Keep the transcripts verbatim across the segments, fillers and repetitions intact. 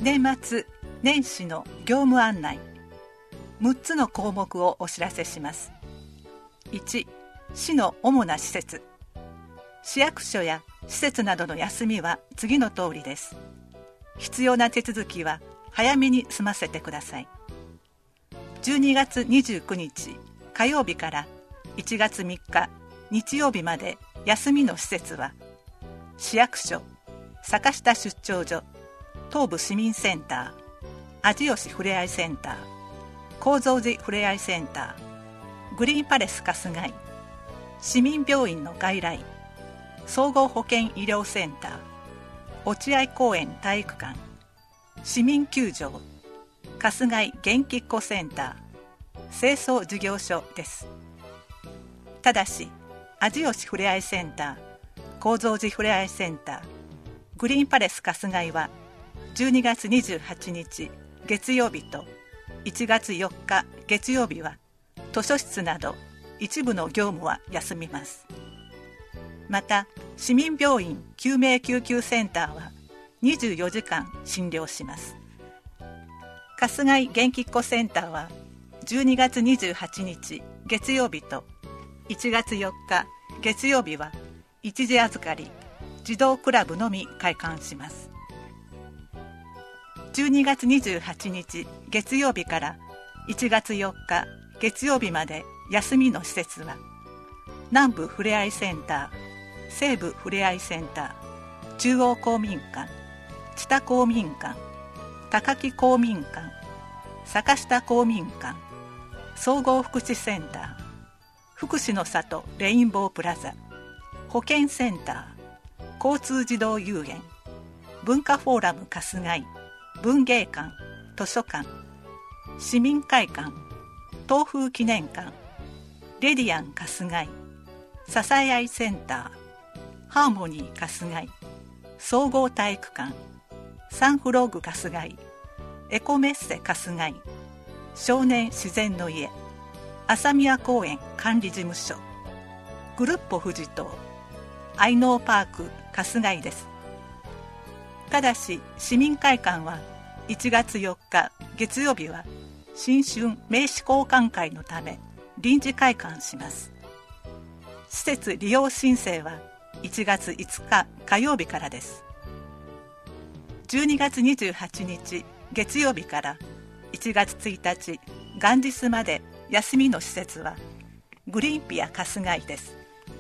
年末年始の業務案内むっつの項目をお知らせします。いち、市の主な施設。市役所や施設などの休みは次の通りです。必要な手続きは早めに済ませてください。じゅうにがつにじゅうくにち火曜日からいちがつみっか日曜日まで休みの施設は、市役所、坂下出張所、東部市民センター、味吉ふれあいセンター、高蔵寺ふれあいセンター、グリーンパレス春日井、市民病院の外来、総合保健医療センター、落合公園体育館、市民球場、春日井元気っ子センター、清掃事業所です。ただし、味吉ふれあいセンター、高蔵寺ふれあいセンター、グリーンパレス春日井はじゅうにがつにじゅうはちにち月曜日といちがつよっか月曜日は図書室など一部の業務は休みます。また、市民病院救命救急センターはにじゅうよじかん診療します。春日井元気っ子センターはじゅうにがつにじゅうはちにち月曜日といちがつよっか月曜日は一時預かり児童クラブのみ開館します。じゅうにがつにじゅうはちにち月曜日からいちがつよっか月曜日まで休みの施設は、南部ふれあいセンター、西部ふれあいセンター、中央公民館、知多公民館、高木公民館、坂下公民館、総合福祉センター、福祉の里レインボープラザ、保健センター、交通児童遊園、文化フォーラム春日井、文芸館、図書館、市民会館、東風記念館、レディアン春日井、ささやいセンター、ハーモニー春日井、総合体育館、サンフロッグ春日井、エコメッセ春日井、少年自然の家、朝宮公園管理事務所、グルッポ富士島、愛農パーク春日井です。ただし、市民会館はいちがつよっか月曜日は新春名刺交換会のため臨時開館します。施設利用申請はいちがついつか火曜日からです。じゅうにがつにじゅうはちにち月曜日からいちがつついたち元日まで休みの施設はグリーンピア春日井です。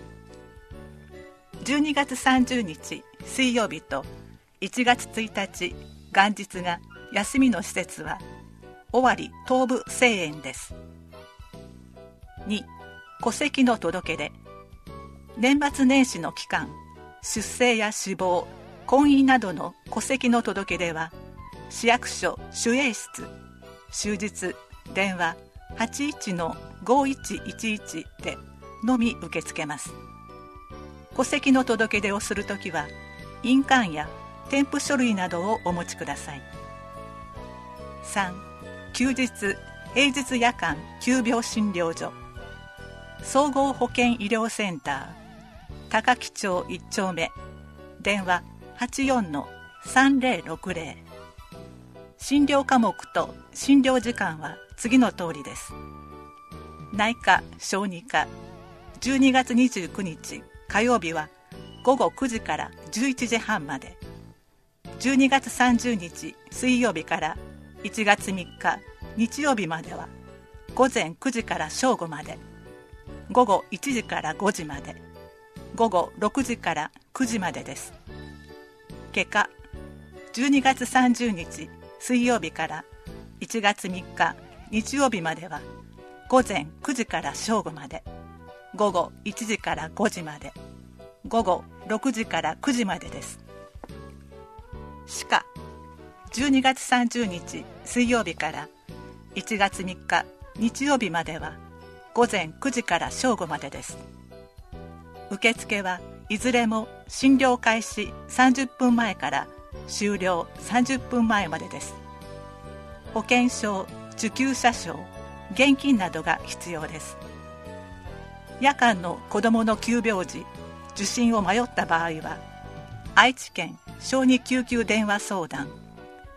じゅうにがつさんじゅうにち水曜日といちがつついたち元日が休みの施設は尾張東部製園です。に、戸籍の届け出。年末年始の期間、出生や死亡、婚姻などの戸籍の届け出は市役所守衛室、終日電話 はちいちのごいちいちいち でのみ受け付けます。戸籍の届け出をするときは印鑑や添付書類などをお持ちください。さん、休日平日夜間急病診療所、総合保健医療センター、高木町いっちょうめ、電話 はちよんのさんぜろろくぜろ。診療科目と診療時間は次の通りです。内科・小児科、じゅうにがつにじゅうくにち火曜日はごごくじからじゅういちじはんまで、じゅうにがつさんじゅうにち水曜日からいちがつみっか日曜日まではごぜんくじから正午まで、ごごいちじからごじまで、ごごろくじからくじまでです。外科、じゅうにがつさんじゅうにち水曜日からいちがつみっか日曜日まではごぜんくじから正午まで、ごごいちじからごじまで、ごごろくじからくじまでです。歯科、じゅうにがつさんじゅうにち水曜日からいちがつみっか日曜日まではごぜんくじから正午までです。受付はいずれも診療開始さんじゅっぷんまえから終了さんじゅっぷんまえまでです。保険証、受給者証、現金などが必要です。夜間の子どもの急病時、受診を迷った場合は愛知県小児救急電話相談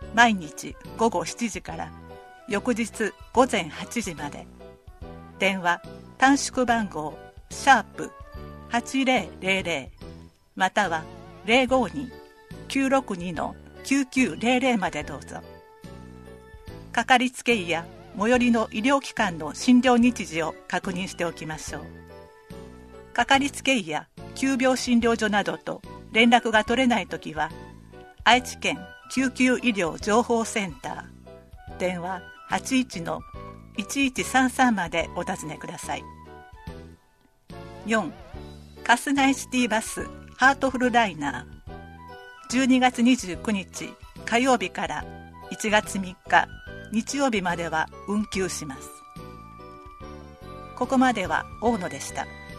毎日ごごしちじから翌日ごぜんはちじまで。電話短縮番号シャープはちぜろぜろぜろまたは ゼロごに きゅうろくに きゅうきゅうゼロゼロまでどうぞ。かかりつけ医や最寄りの医療機関の診療日時を確認しておきましょう。かかりつけ医や急病診療所などと連絡が取れないときは、愛知県救急医療情報センター電話 はちいちのいちいちさんさん までお尋ねください。よん. 春日井シティバスハートフルライナーじゅうにがつにじゅうくにち火曜日からいちがつみっか日曜日までは運休します。ここまでは大野でした。